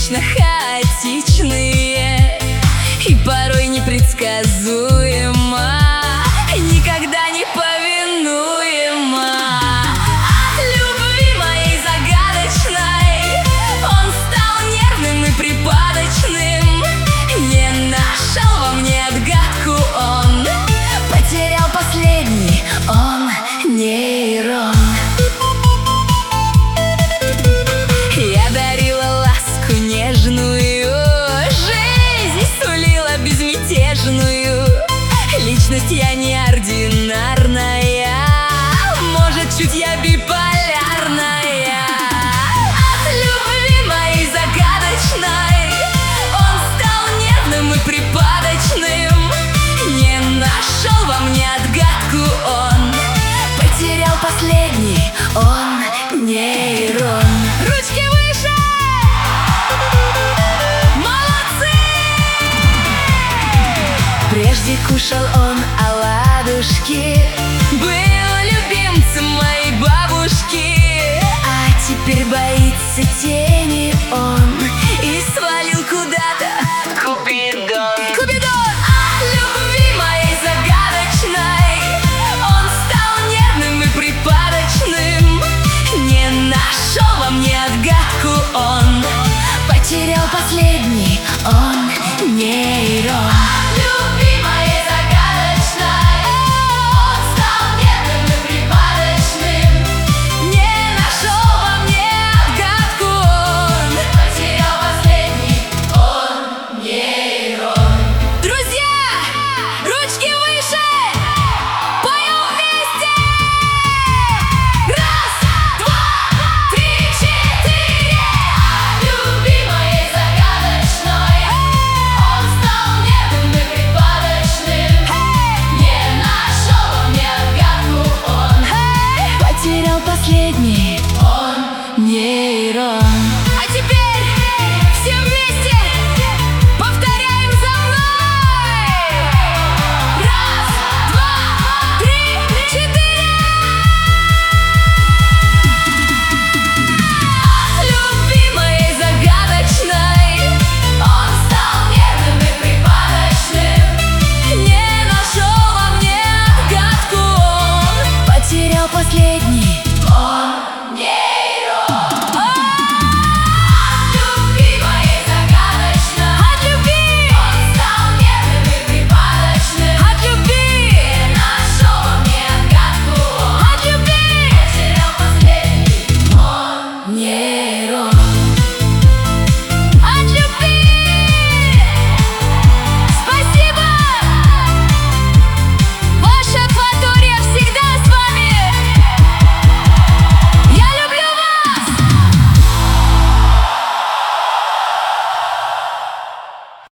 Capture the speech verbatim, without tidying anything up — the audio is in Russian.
вечно хаотичные и порой непредсказуемо, никогда не повинуемо. От любви моей загадочной он стал нервным и припадочным. Не нашел во мне отгадку он, потерял последний он нейрон. Я дарила ласку нежную, жизнь сулила безмятежную. Личность я неординарная, может, чуть я биполярная. От любви моей загадочной он стал нервным и припадочным. Не нашел во мне отгадку он, потерял последний он нейрон. Ручки выше! Молодцы! Прежде кушал он оладушки, был любимцем моей бабушки, а теперь боится тени он и свалил куда-то Купидон. Купидон! От любви моей загадочной он стал нервным и припадочным. Не нашел во мне отгадку он, потерял последний он нейрон. Последний он нейрон. А теперь все вместе повторяем за мной. Раз, два, три, четыре. От любви моей загадочной он стал нервным и припадочным. Не нашел во мне отгадку он, потерял последний